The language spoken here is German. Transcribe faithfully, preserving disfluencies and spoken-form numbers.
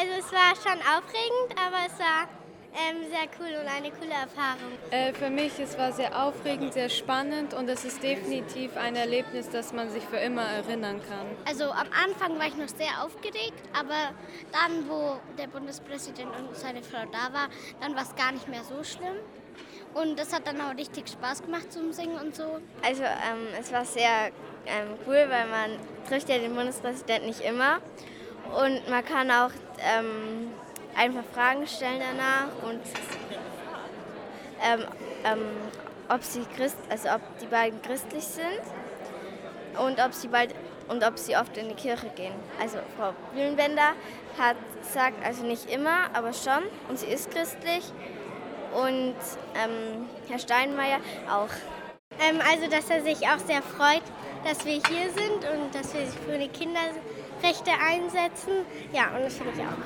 Also es war schon aufregend, aber es war ähm, sehr cool und eine coole Erfahrung. Äh, für mich, es war sehr aufregend, sehr spannend und es ist definitiv ein Erlebnis, das man sich für immer erinnern kann. Also am Anfang war ich noch sehr aufgeregt, aber dann, wo der Bundespräsident und seine Frau da war, dann war es gar nicht mehr so schlimm. Und das hat dann auch richtig Spaß gemacht zum Singen und so. Also ähm, es war sehr ähm, cool, weil man trifft ja den Bundespräsidenten nicht immer und man kann auch ähm, einfach Fragen stellen danach und ähm, ähm, ob sie Christ, also ob die beiden christlich sind und ob sie bald und ob sie oft in die Kirche gehen. Also Frau Bühlenbender hat gesagt, also nicht immer, aber schon, und sie ist christlich und ähm, Herr Steinmeier auch. Ähm, also, dass er sich auch sehr freut, dass wir hier sind und dass wir sich für die Kinderrechte einsetzen. Ja, und das finde ich auch.